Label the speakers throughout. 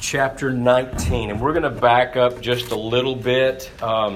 Speaker 1: chapter 19, and we're going to back up just a little bit.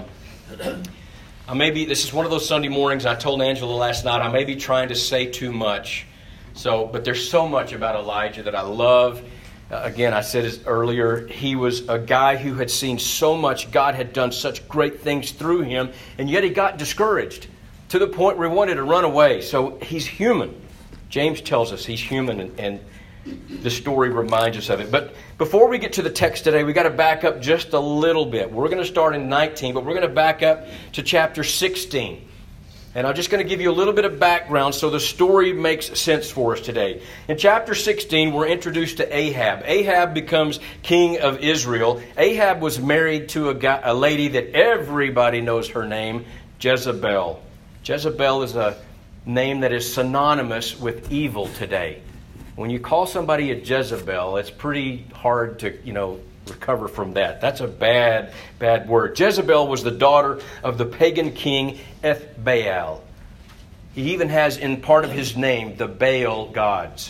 Speaker 1: This is one of those Sunday mornings. I told Angela last night I may be trying to say too much. But there's so much about Elijah that I love. Again, I said this earlier, he was a guy who had seen so much. God had done such great things through him, and yet he got discouraged to the point where he wanted to run away. So he's human. James tells us he's human, and the story reminds us of it. But before we get to the text today, we got to back up just a little bit. We're going to start in 19, but we're going to back up to chapter 16. And I'm just going to give you a little bit of background so the story makes sense for us today. In chapter 16, we're introduced to Ahab. Ahab becomes king of Israel. Ahab was married to a lady that everybody knows her name, Jezebel. Jezebel is a name that is synonymous with evil today. When you call somebody a Jezebel, it's pretty hard to, recover from that. That's a bad word. Jezebel was the daughter of the pagan king Ethbaal. He even has in part of his name the Baal gods.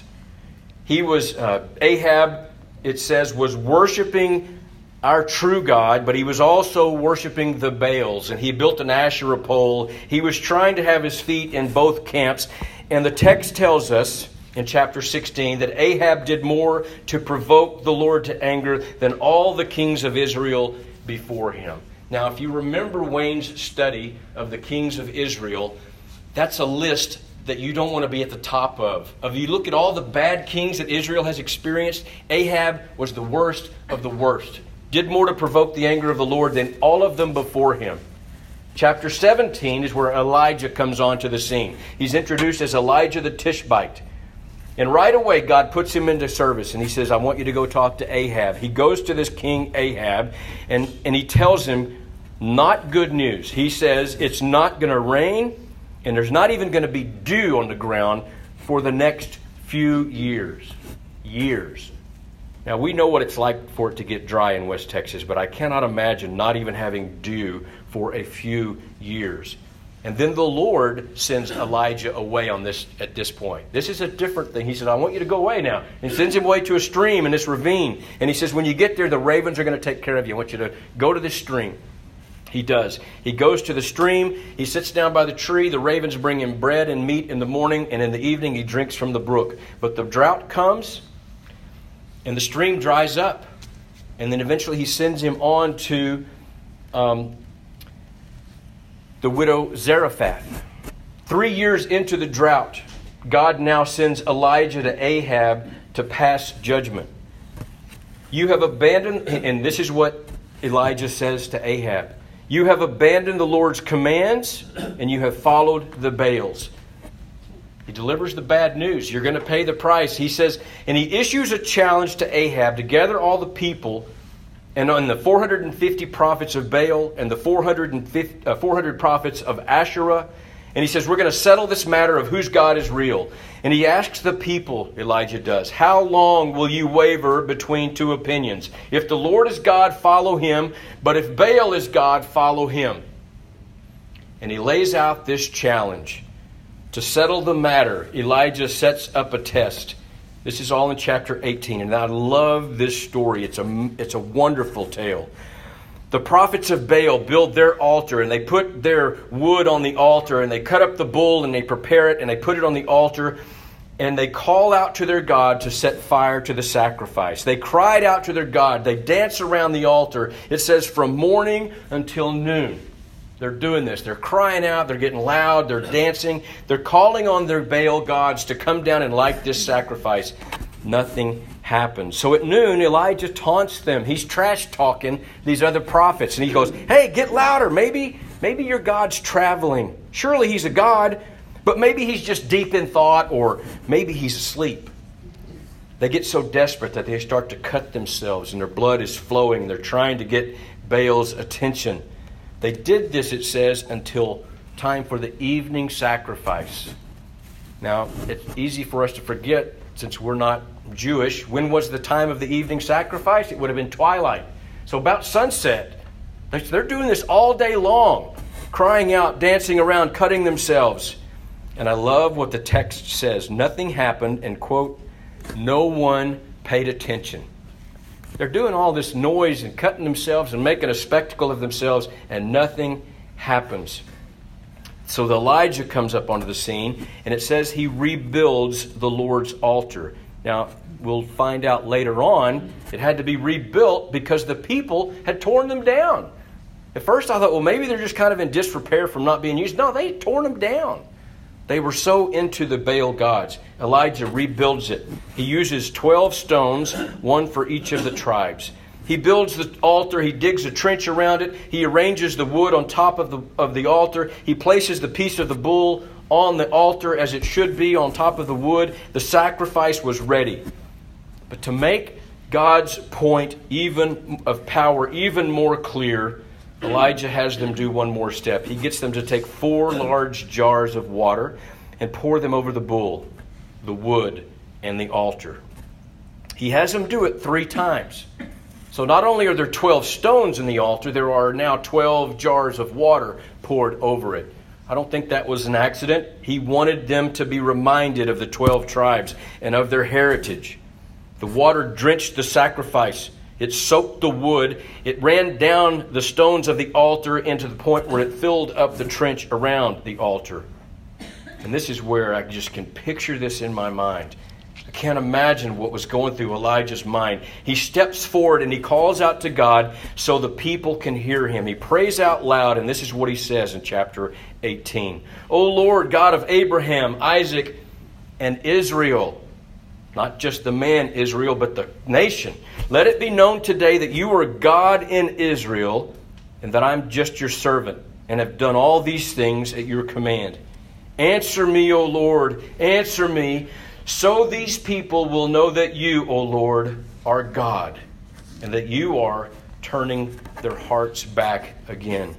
Speaker 1: He was, Ahab, it says, was worshiping our true God, but he was also worshiping the Baals, and he built an Asherah pole. He was trying to have his feet in both camps, and the text tells us in chapter 16 that Ahab did more to provoke the Lord to anger than all the kings of Israel before him. Now, if you remember Wayne's study of the kings of Israel, that's a list that you don't want to be at the top of. If you look at all the bad kings that Israel has experienced, Ahab was the worst of the worst. Did more to provoke the anger of the Lord than all of them before him. Chapter 17 is where Elijah comes onto the scene. He's introduced as Elijah the Tishbite. And right away, God puts him into service, and he says, I want you to go talk to Ahab. He goes to this king Ahab, and he tells him not good news. He says it's not going to rain, and there's not even going to be dew on the ground for the next few years. Now, we know what it's like for it to get dry in West Texas, but I cannot imagine not even having dew for a few years. And then the Lord sends Elijah away at this point. This is a different thing. He said, I want you to go away now. And he sends him away to a stream in this ravine. And he says, when you get there, the ravens are going to take care of you. I want you to go to this stream. He does. He goes to the stream. He sits down by the tree. The ravens bring him bread and meat in the morning. And in the evening, he drinks from the brook. But the drought comes, and the stream dries up. And then eventually he sends him on to the widow Zarephath. 3 years into the drought, God now sends Elijah to Ahab to pass judgment. You have abandoned, and this is what Elijah says to Ahab, you have abandoned the Lord's commands, and you have followed the Baals. He delivers the bad news. You're going to pay the price. He says, and he issues a challenge to Ahab to gather all the people and on the 450 prophets of Baal and the 400 prophets of Asherah. And he says, we're going to settle this matter of whose God is real. And he asks the people, Elijah does, how long will you waver between two opinions? If the Lord is God, follow him. But if Baal is God, follow him. And he lays out this challenge. To settle the matter, Elijah sets up a test. This is all in chapter 18, and I love this story. It's a wonderful tale. The prophets of Baal build their altar, and they put their wood on the altar, and they cut up the bull, and they prepare it, and they put it on the altar, and they call out to their God to set fire to the sacrifice. They cried out to their God. They dance around the altar. It says from morning until noon. They're doing this. They're crying out. They're getting loud. They're dancing. They're calling on their Baal gods to come down and light this sacrifice. Nothing happens. So at noon, Elijah taunts them. He's trash talking these other prophets. And he goes, hey, get louder. Maybe your God's traveling. Surely he's a God, but maybe he's just deep in thought, or maybe he's asleep. They get so desperate that they start to cut themselves and their blood is flowing. They're trying to get Baal's attention. They did this, it says, until time for the evening sacrifice. Now, it's easy for us to forget, since we're not Jewish, when was the time of the evening sacrifice? It would have been twilight. So about sunset. They're doing this all day long, crying out, dancing around, cutting themselves. And I love what the text says. Nothing happened, and quote, no one paid attention. They're doing all this noise and cutting themselves and making a spectacle of themselves, and nothing happens. So Elijah comes up onto the scene, and it says he rebuilds the Lord's altar. Now, we'll find out later on it had to be rebuilt because the people had torn them down. At first I thought, well, maybe they're just kind of in disrepair from not being used. No, they had torn them down. They were so into the Baal gods. Elijah rebuilds it. He uses 12 stones, one for each of the tribes. He builds the altar. He digs a trench around it. He arranges the wood on top of the altar. He places the piece of the bull on the altar as it should be on top of the wood. The sacrifice was ready. But to make God's point even of power even more clear, Elijah has them do one more step. He gets them to take 4 large jars of water and pour them over the bull, the wood, and the altar. He has them do it 3 times. So not only are there 12 stones in the altar, there are now 12 jars of water poured over it. I don't think that was an accident. He wanted them to be reminded of the 12 tribes and of their heritage. The water drenched the sacrifice. It soaked the wood. It ran down the stones of the altar into the point where it filled up the trench around the altar. And this is where I just can picture this in my mind. I can't imagine what was going through Elijah's mind. He steps forward and he calls out to God so the people can hear him. He prays out loud, and this is what he says in chapter 18. O Lord, God of Abraham, Isaac, and Israel, not just the man Israel, but the nation, let it be known today that you are God in Israel, and that I'm just your servant, and have done all these things at your command. Answer me, O Lord, answer me, so these people will know that you, O Lord, are God, and that you are turning their hearts back again.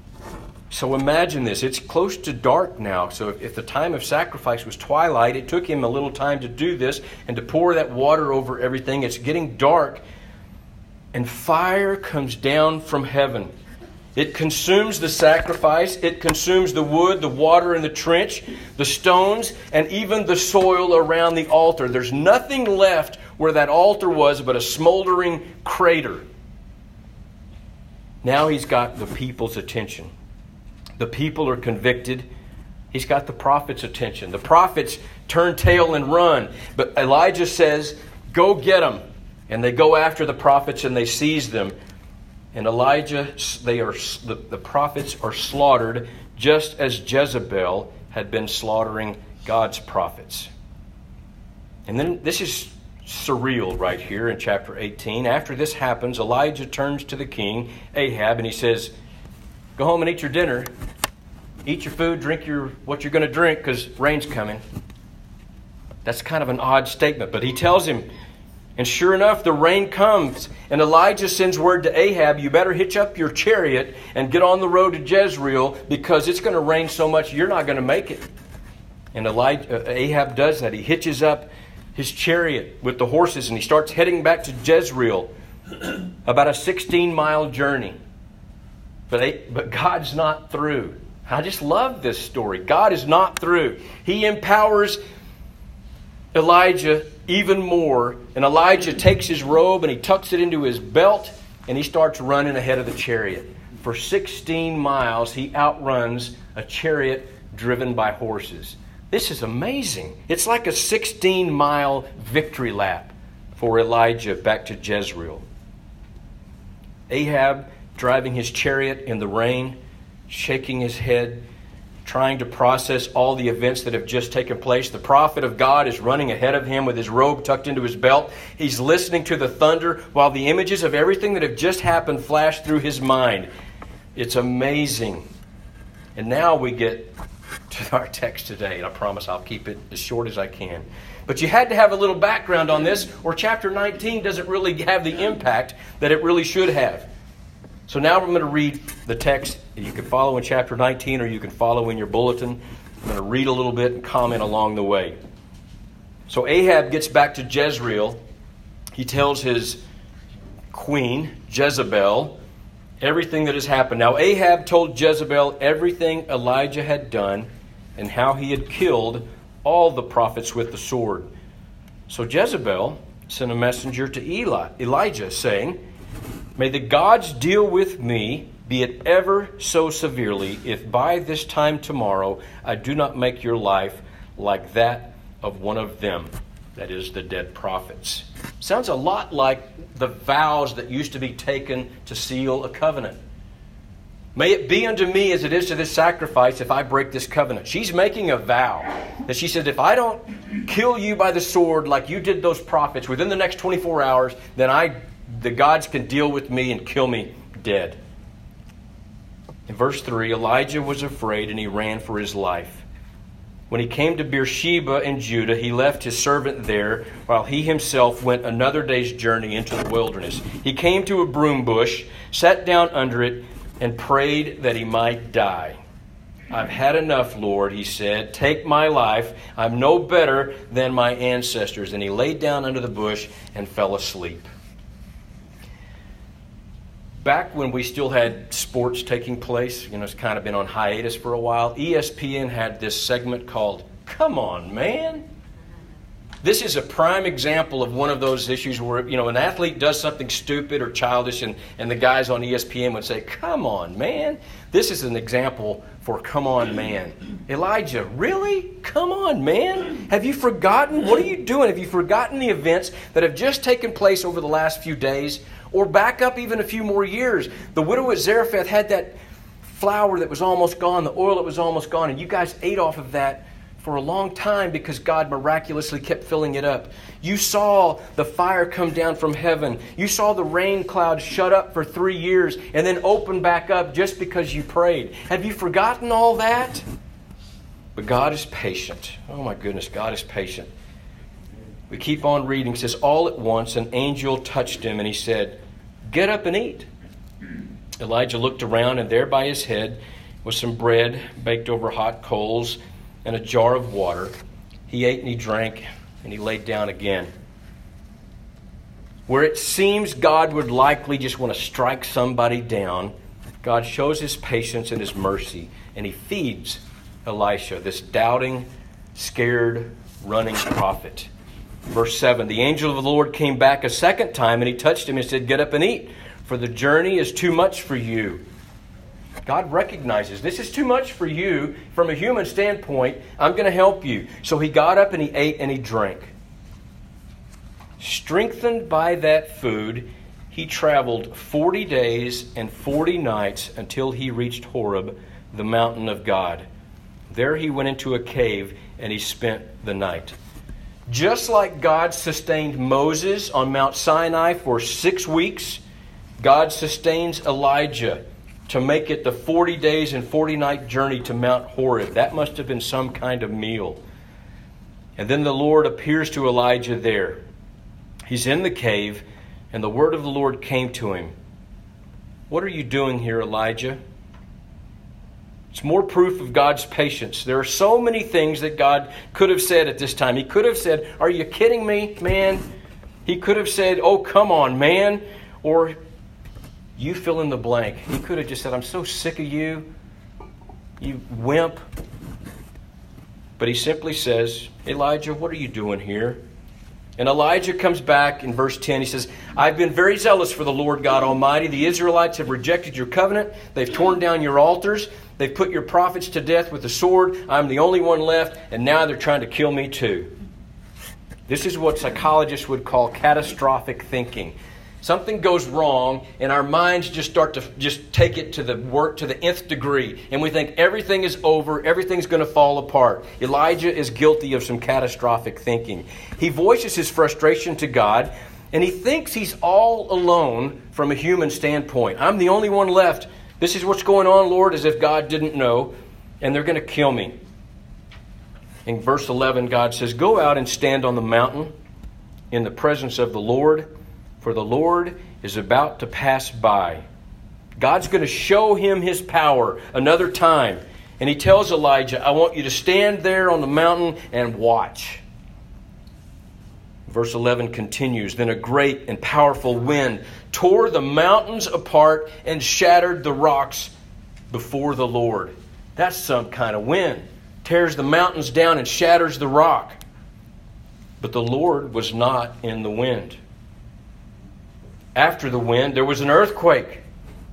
Speaker 1: So imagine this. It's close to dark now. So if the time of sacrifice was twilight, it took him a little time to do this and to pour that water over everything. It's getting dark, and fire comes down from heaven. It consumes the sacrifice. It consumes the wood, the water in the trench, the stones, and even the soil around the altar. There's nothing left where that altar was but a smoldering crater. Now he's got the people's attention. The people are convicted. He's got the prophet's attention. The prophets turn tail and run. But Elijah says, go get them. And they go after the prophets and they seize them. And the prophets are slaughtered just as Jezebel had been slaughtering God's prophets. And then this is surreal right here in chapter 18. After this happens, Elijah turns to the king, Ahab, and he says, go home and eat your dinner. Eat your food, drink what you're going to drink, because rain's coming. That's kind of an odd statement, but he tells him, and sure enough, the rain comes. And Elijah sends word to Ahab, you better hitch up your chariot and get on the road to Jezreel, because it's going to rain so much you're not going to make it. And Ahab does that. He hitches up his chariot with the horses and he starts heading back to Jezreel, about a 16-mile journey. But God's not through. I just love this story. God is not through. He empowers Elijah even more. And Elijah takes his robe and he tucks it into his belt and he starts running ahead of the chariot. For 16 miles, he outruns a chariot driven by horses. This is amazing. It's like a 16-mile victory lap for Elijah back to Jezreel. Ahab driving his chariot in the rain, shaking his head, trying to process all the events that have just taken place. The prophet of God is running ahead of him with his robe tucked into his belt. He's listening to the thunder while the images of everything that have just happened flash through his mind. It's amazing. And now we get to our text today, and I promise I'll keep it as short as I can. But you had to have a little background on this, or chapter 19 doesn't really have the impact that it really should have. So now I'm going to read the text. You can follow in chapter 19 or you can follow in your bulletin. I'm going to read a little bit and comment along the way. So Ahab gets back to Jezreel. He tells his queen, Jezebel, everything that has happened. Now Ahab told Jezebel everything Elijah had done and how he had killed all the prophets with the sword. So Jezebel sent a messenger to Elijah, saying, "May the gods deal with me, be it ever so severely, if by this time tomorrow I do not make your life like that of one of them," that is, the dead prophets. Sounds a lot like the vows that used to be taken to seal a covenant. May it be unto me as it is to this sacrifice if I break this covenant. She's making a vow that she said, if I don't kill you by the sword like you did those prophets within the next 24 hours, then the gods can deal with me and kill me dead. In verse 3, Elijah was afraid and he ran for his life. When he came to Beersheba in Judah, he left his servant there while he himself went another day's journey into the wilderness. He came to a broom bush, sat down under it, and prayed that he might die. "I've had enough, Lord," he said. "Take my life. I'm no better than my ancestors." And he laid down under the bush and fell asleep. Back when we still had sports taking place, it's kind of been on hiatus for a while, ESPN had this segment called "Come On, Man." This is a prime example of one of those issues where, an athlete does something stupid or childish and the guys on ESPN would say, "Come on, man." This is an example for "Come on, man." Elijah, really? Come on, man. Have you forgotten? What are you doing? Have you forgotten the events that have just taken place over the last few days? Or back up even a few more years. The widow at Zarephath had that flour that was almost gone, the oil that was almost gone, and you guys ate off of that for a long time because God miraculously kept filling it up. You saw the fire come down from heaven. You saw the rain cloud shut up for 3 years and then open back up just because you prayed. Have you forgotten all that? But God is patient. Oh my goodness, God is patient. We keep on reading. It says, all at once an angel touched him and he said, "Get up and eat." Elijah looked around, and there by his head was some bread baked over hot coals and a jar of water. He ate and he drank, and he laid down again. Where it seems God would likely just want to strike somebody down, God shows his patience and his mercy, and he feeds Elisha, this doubting, scared, running prophet. Verse 7, the angel of the Lord came back a second time, and he touched him and said, "Get up and eat, for the journey is too much for you." God recognizes this is too much for you from a human standpoint. I'm going to help you. So he got up and he ate and he drank. Strengthened by that food, he traveled 40 days and 40 nights until he reached Horeb, the mountain of God. There he went into a cave and he spent the night. Just like God sustained Moses on Mount Sinai for 6 weeks, God sustains Elijah to make it the 40 days and 40 night journey to Mount Horeb. That must have been some kind of meal. And then the Lord appears to Elijah there. He's in the cave, and the word of the Lord came to him. "What are you doing here, Elijah?" It's more proof of God's patience. There are so many things that God could have said at this time. He could have said, "Are you kidding me, man?" He could have said, "Oh, come on, man." Or you fill in the blank. He could have just said, "I'm so sick of you, you wimp." But he simply says, "Elijah, what are you doing here?" And Elijah comes back in verse 10. He says, "I've been very zealous for the Lord God Almighty. The Israelites have rejected your covenant. They've torn down your altars. They've put your prophets to death with the sword. I'm the only one left, and now they're trying to kill me too." This is what psychologists would call catastrophic thinking. Something goes wrong, and our minds just start to just take it to the nth degree, and we think everything is over, everything's going to fall apart. Elijah is guilty of some catastrophic thinking. He voices his frustration to God, and he thinks he's all alone from a human standpoint. "I'm the only one left. This is what's going on, Lord," as if God didn't know, and they're going to kill me. In verse 11, God says, "Go out and stand on the mountain in the presence of the Lord, for the Lord is about to pass by." God's going to show him his power another time. And he tells Elijah, "I want you to stand there on the mountain and watch." Verse 11 continues, "Then a great and powerful wind tore the mountains apart and shattered the rocks before the Lord." That's some kind of wind. Tears the mountains down and shatters the rock. But the Lord was not in the wind. After the wind, there was an earthquake.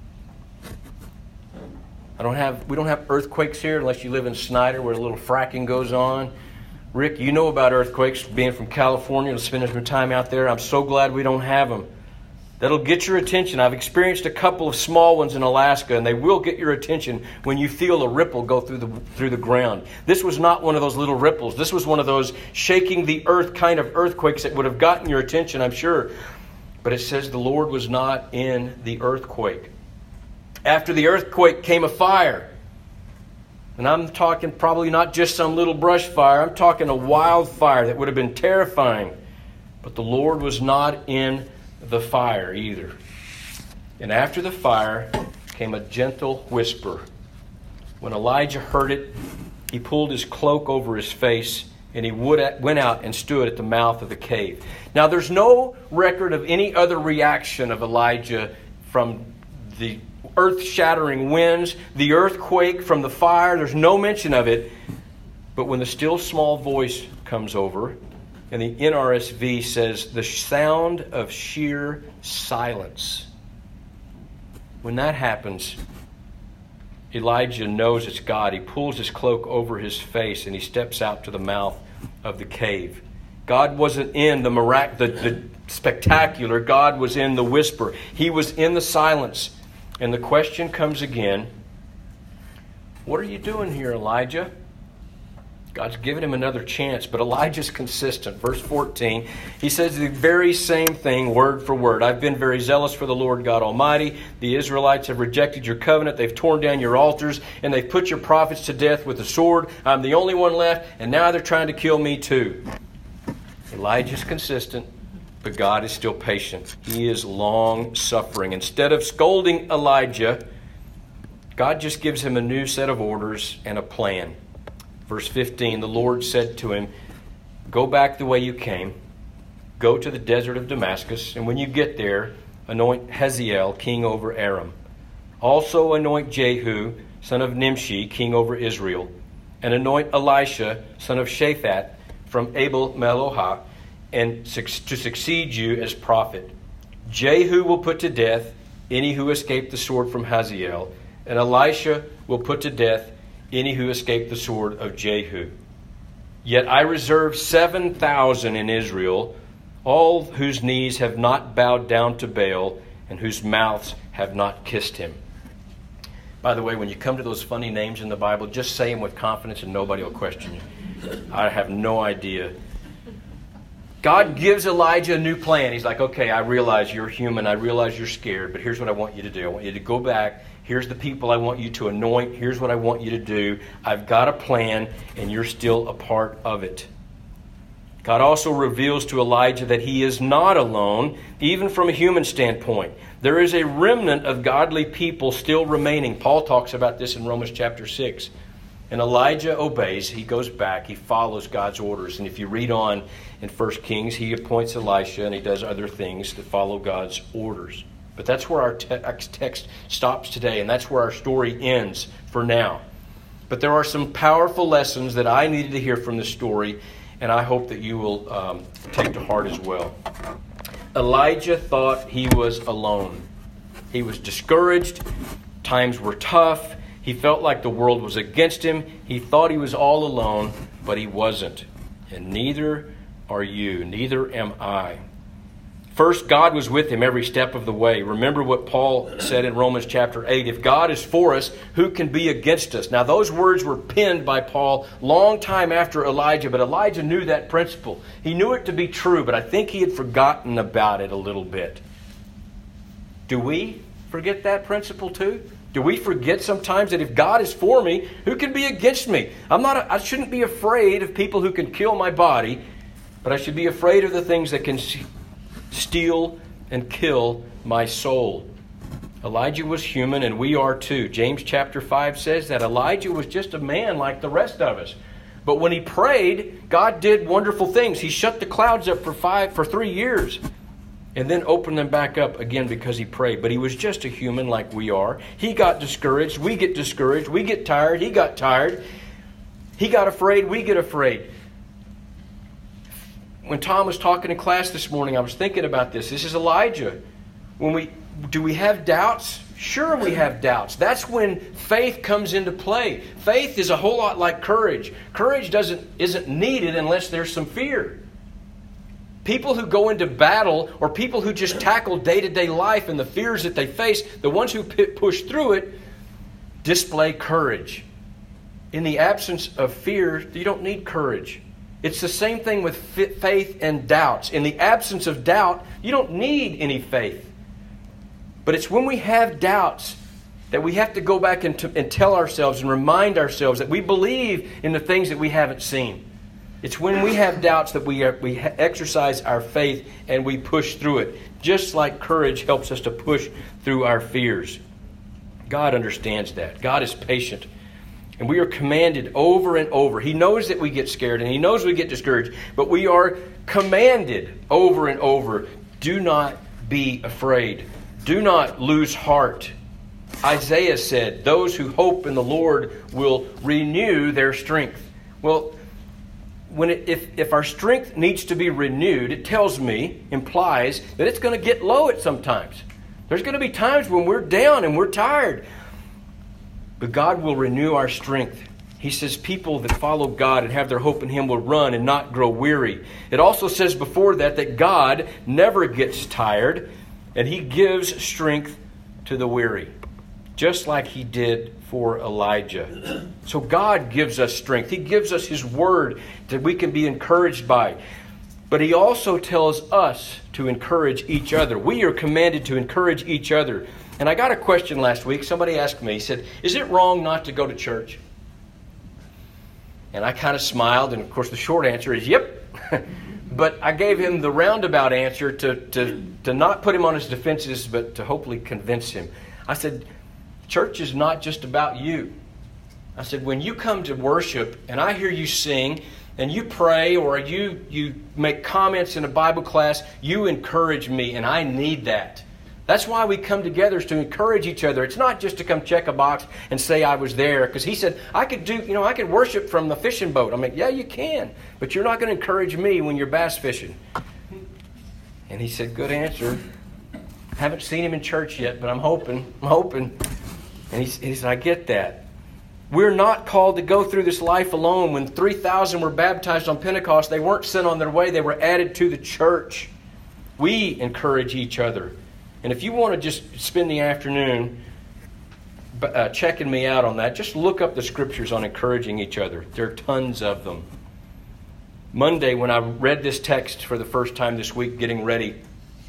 Speaker 1: We don't have earthquakes here unless you live in Snyder where a little fracking goes on. Rick, you know about earthquakes, being from California and spending some time out there. I'm so glad we don't have them. That'll get your attention. I've experienced a couple of small ones in Alaska, and they will get your attention when you feel a ripple go through the ground. This was not one of those little ripples. This was one of those shaking the earth kind of earthquakes that would have gotten your attention, I'm sure. But it says the Lord was not in the earthquake. After the earthquake came a fire. And I'm talking probably not just some little brush fire. I'm talking a wildfire that would have been terrifying. But the Lord was not in the fire either. And after the fire came a gentle whisper. When Elijah heard it, he pulled his cloak over his face and he went out and stood at the mouth of the cave. Now there's no record of any other reaction of Elijah from the earth-shattering winds, the earthquake, from the fire. There's no mention of it. But when the still small voice comes over, and the NRSV says, the sound of sheer silence. When that happens, Elijah knows it's God. He pulls his cloak over his face and he steps out to the mouth of the cave. God wasn't in the spectacular. God was in the whisper. He was in the silence. And the question comes again, what are you doing here, Elijah? God's given him another chance, but Elijah's consistent. Verse 14, he says the very same thing word for word. I've been very zealous for the Lord God Almighty. The Israelites have rejected your covenant. They've torn down your altars, and they've put your prophets to death with the sword. I'm the only one left, and now they're trying to kill me too. Elijah's consistent, but God is still patient. He is long-suffering. Instead of scolding Elijah, God just gives him a new set of orders and a plan. Verse 15, the Lord said to him, go back the way you came, go to the desert of Damascus, and when you get there, anoint Hazael king over Aram. Also anoint Jehu, son of Nimshi, king over Israel, and anoint Elisha, son of Shaphat, from Abel Meholah, and to succeed you as prophet. Jehu will put to death any who escaped the sword from Hazael, and Elisha will put to death any who escaped the sword of Jehu. Yet I reserve 7,000 in Israel, all whose knees have not bowed down to Baal, and whose mouths have not kissed him. By the way, when you come to those funny names in the Bible, just say them with confidence and nobody will question you. I have no idea. God gives Elijah a new plan. He's like, okay, I realize you're human. I realize you're scared, but here's what I want you to do. I want you to go back. Here's the people I want you to anoint. Here's what I want you to do. I've got a plan, and you're still a part of it. God also reveals to Elijah that he is not alone, even from a human standpoint. There is a remnant of godly people still remaining. Paul talks about this in Romans chapter 6. And Elijah obeys. He goes back. He follows God's orders. And if you read on in 1 Kings, he appoints Elisha, and he does other things that follow God's orders. But that's where our text stops today, and that's where our story ends for now. But there are some powerful lessons that I needed to hear from this story, and I hope that you will take to heart as well. Elijah thought he was alone. He was discouraged. Times were tough. He felt like the world was against him. He thought he was all alone, but he wasn't. And neither are you. Neither am I. First, God was with him every step of the way. Remember what Paul said in Romans chapter 8. If God is for us, who can be against us? Now, those words were penned by Paul long time after Elijah, but Elijah knew that principle. He knew it to be true, but I think he had forgotten about it a little bit. Do we forget that principle too? Do we forget sometimes that if God is for me, who can be against me? I shouldn't be afraid of people who can kill my body, but I should be afraid of the things that can steal and kill my soul. Elijah was human, and we are too. James chapter 5 says that Elijah was just a man like the rest of us. But when he prayed, God did wonderful things. He shut the clouds up for 3 years and then opened them back up again because he prayed. But he was just a human like we are. He got discouraged. We get discouraged. We get tired. He got tired. He got afraid. We get afraid. when Tom was talking in class this morning, I was thinking about this. This is Elijah. Do we have doubts? Sure we have doubts. That's when faith comes into play. Faith is a whole lot like courage. Courage isn't needed unless there's some fear. People who go into battle, or people who just tackle day-to-day life and the fears that they face, the ones who push through it, display courage. In the absence of fear, you don't need courage. It's the same thing with faith and doubts. In the absence of doubt, you don't need any faith. But it's when we have doubts that we have to go back and tell ourselves and remind ourselves that we believe in the things that we haven't seen. It's when we have doubts that we exercise our faith and we push through it. Just like courage helps us to push through our fears. God understands that. God is patient. And we are commanded over and over. He knows that we get scared and He knows we get discouraged. But we are commanded over and over. Do not be afraid. Do not lose heart. Isaiah said, those who hope in the Lord will renew their strength. Well, if our strength needs to be renewed, it implies that it's going to get low at some times. There's going to be times when we're down and we're tired. But God will renew our strength. He says people that follow God and have their hope in Him will run and not grow weary. It also says before that God never gets tired and He gives strength to the weary. Just like He did for Elijah. So God gives us strength. He gives us His Word that we can be encouraged by. But He also tells us to encourage each other. We are commanded to encourage each other. And I got a question last week. Somebody asked me, he said, is it wrong not to go to church? And I kind of smiled, and of course the short answer is yep. But I gave him the roundabout answer to not put him on his defenses, but to hopefully convince him. I said, church is not just about you. I said, when you come to worship and I hear you sing and you pray or you make comments in a Bible class, you encourage me, and I need that. That's why we come together, is to encourage each other. It's not just to come check a box and say I was there. Because he said, I could worship from the fishing boat. I'm like, yeah, you can. But you're not going to encourage me when you're bass fishing. And he said, good answer. Haven't seen him in church yet, but I'm hoping. And he said, I get that. We're not called to go through this life alone. When 3,000 were baptized on Pentecost, they weren't sent on their way. They were added to the church. We encourage each other. And if you want to just spend the afternoon checking me out on that, just look up the scriptures on encouraging each other. There are tons of them. Monday, when I read this text for the first time this week, getting ready,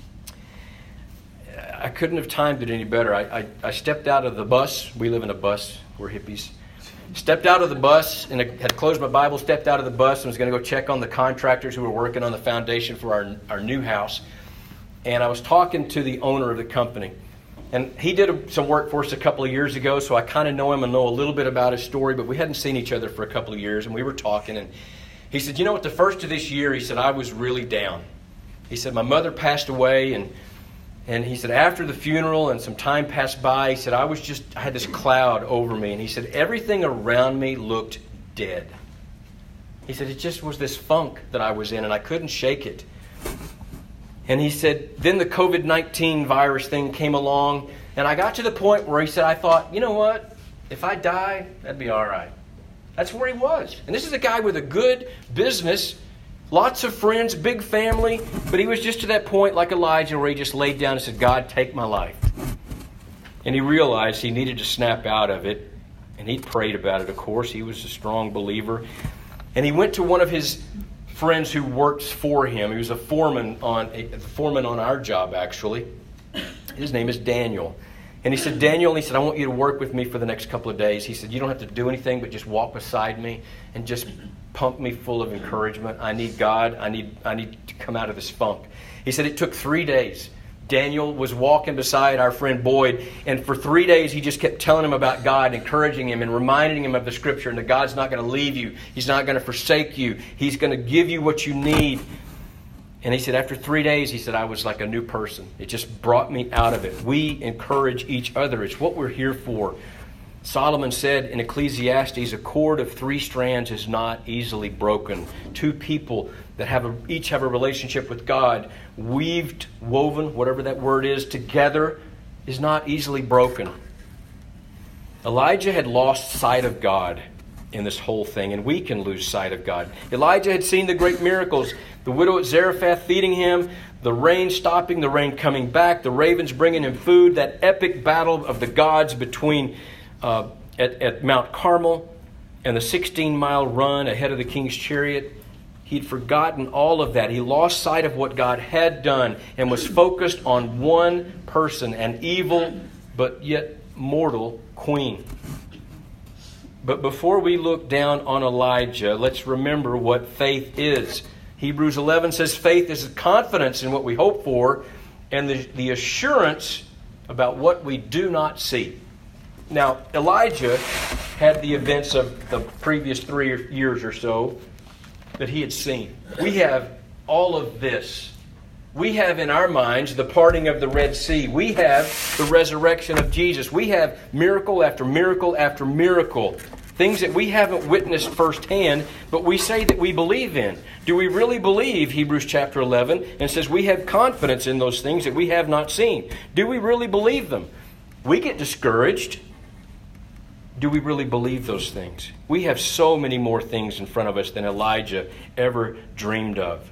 Speaker 1: I couldn't have timed it any better. I stepped out of the bus. We live in a bus. We're hippies. Stepped out of the bus and I had closed my Bible, stepped out of the bus and was going to go check on the contractors who were working on the foundation for our new house. And I was talking to the owner of the company. And he did some work for us a couple of years ago, so I kind of know him and know a little bit about his story, but we hadn't seen each other for a couple of years, and we were talking. And he said, at the first of this year, he said, I was really down. He said, my mother passed away, and he said, after the funeral and some time passed by, he said, I had this cloud over me. And he said, everything around me looked dead. He said, it just was this funk that I was in, and I couldn't shake it. And he said, then the COVID-19 virus thing came along, and I got to the point where he said, I thought, you know what? If I die, that'd be all right. That's where he was. And this is a guy with a good business, lots of friends, big family, but he was just to that point like Elijah where he just laid down and said, God, take my life. And he realized he needed to snap out of it, and he prayed about it, of course. He was a strong believer. And he went to one of his friends who works for him. He was a foreman on our job, actually. His name is Daniel. And he said, Daniel, he said, I want you to work with me for the next couple of days. He said, you don't have to do anything but just walk beside me and just pump me full of encouragement. I need God. I need to come out of this funk. He said it took 3 days. Daniel was walking beside our friend Boyd, and for 3 days he just kept telling him about God, encouraging him and reminding him of the Scripture, and that God's not going to leave you. He's not going to forsake you. He's going to give you what you need. And he said after 3 days, he said, I was like a new person. It just brought me out of it. We encourage each other. It's what we're here for. Solomon said in Ecclesiastes, a cord of 3 strands is not easily broken. 2 people that each have a relationship with God, woven, whatever that word is, together, is not easily broken. Elijah had lost sight of God in this whole thing, and we can lose sight of God. Elijah had seen the great miracles, the widow at Zarephath feeding him, the rain stopping, the rain coming back, the ravens bringing him food, that epic battle of the gods between at Mount Carmel and the 16-mile run ahead of the king's chariot. He'd forgotten all of that. He lost sight of what God had done and was focused on one person, an evil but yet mortal queen. But before we look down on Elijah, let's remember what faith is. Hebrews 11 says faith is confidence in what we hope for and the assurance about what we do not see. Now, Elijah had the events of the previous 3 years or so that he had seen. We have all of this. We have in our minds the parting of the Red Sea. We have the resurrection of Jesus. We have miracle after miracle after miracle. Things that we haven't witnessed firsthand, but we say that we believe in. Do we really believe, Hebrews chapter 11, and says we have confidence in those things that we have not seen? Do we really believe them? We get discouraged. Do we really believe those things? We have so many more things in front of us than Elijah ever dreamed of.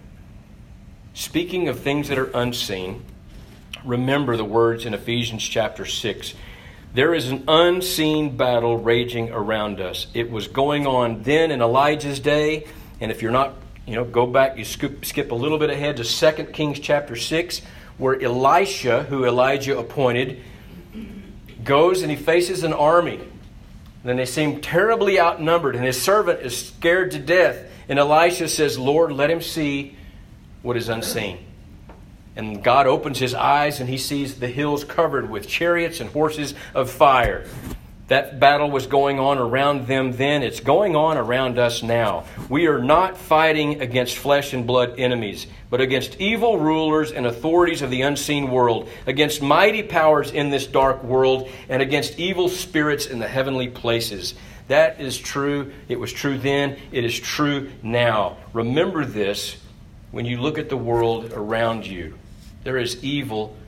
Speaker 1: Speaking of things that are unseen, remember the words in Ephesians chapter 6. There is an unseen battle raging around us. It was going on then in Elijah's day. And if you're not, go back, you skip a little bit ahead to 2 Kings chapter 6, where Elisha, who Elijah appointed, goes and he faces an army. Then they seem terribly outnumbered, and his servant is scared to death. And Elisha says, Lord, let him see what is unseen. And God opens his eyes, and he sees the hills covered with chariots and horses of fire. That battle was going on around them then. It's going on around us now. We are not fighting against flesh and blood enemies, but against evil rulers and authorities of the unseen world, against mighty powers in this dark world, and against evil spirits in the heavenly places. That is true. It was true then. It is true now. Remember this when you look at the world around you. There is evil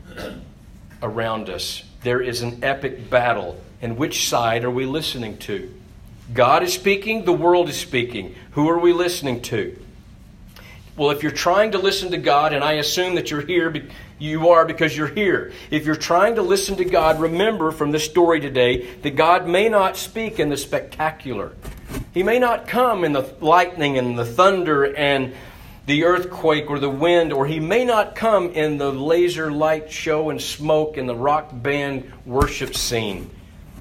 Speaker 1: around us. There is an epic battle. And which side are we listening to? God is speaking. The world is speaking. Who are we listening to? Well, if you're trying to listen to God, and I assume that you're here, you are because you're here. If you're trying to listen to God, remember from this story today that God may not speak in the spectacular. He may not come in the lightning and the thunder and the earthquake or the wind, or He may not come in the laser light show and smoke and the rock band worship scene.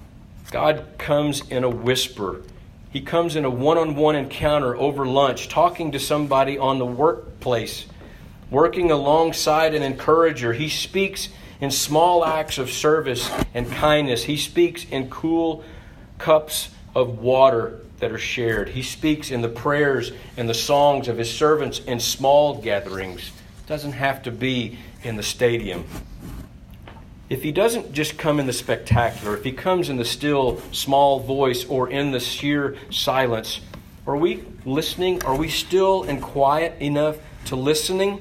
Speaker 1: God comes in a whisper. He comes in a one-on-one encounter over lunch, talking to somebody on the workplace, working alongside an encourager. He speaks in small acts of service and kindness. He speaks in cool cups of water that are shared. He speaks in the prayers and the songs of His servants in small gatherings. It doesn't have to be in the stadium. If He doesn't just come in the spectacular, if He comes in the still, small voice or in the sheer silence, are we listening? Are we still and quiet enough to listen?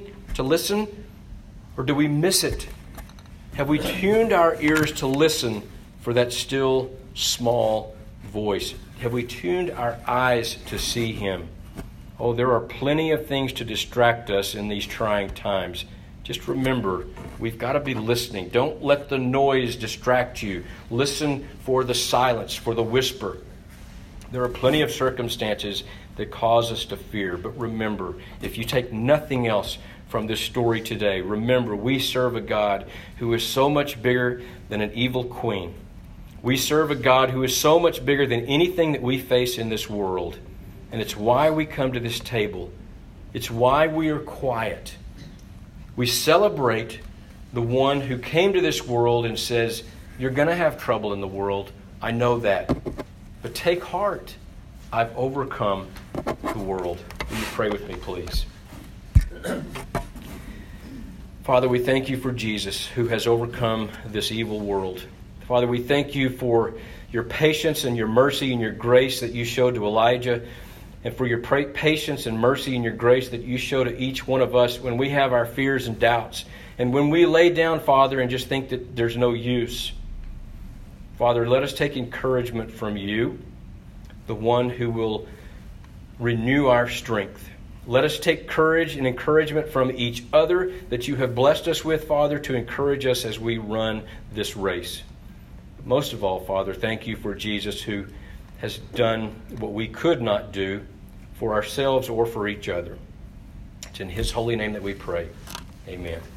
Speaker 1: Or do we miss it? Have we tuned our ears to listen for that still, small voice? Have we tuned our eyes to see Him? Oh, there are plenty of things to distract us in these trying times. Just remember, we've got to be listening. Don't let the noise distract you. Listen for the silence, for the whisper. There are plenty of circumstances that cause us to fear. But remember, if you take nothing else from this story today, remember, we serve a God who is so much bigger than an evil queen. We serve a God who is so much bigger than anything that we face in this world. And it's why we come to this table. It's why we are quiet. We celebrate the one who came to this world and says, you're going to have trouble in the world. I know that. But take heart. I've overcome the world. Will you pray with me, please? Father, we thank You for Jesus, who has overcome this evil world. Father, we thank you for your patience and your mercy and your grace that you showed to Elijah, and for your patience and mercy and your grace that you show to each one of us when we have our fears and doubts. And when we lay down, Father, and just think that there's no use. Father, let us take encouragement from you, the one who will renew our strength. Let us take courage and encouragement from each other that you have blessed us with, Father, to encourage us as we run this race. Most of all, Father, thank you for Jesus, who has done what we could not do for ourselves or for each other. It's in his holy name that we pray. Amen.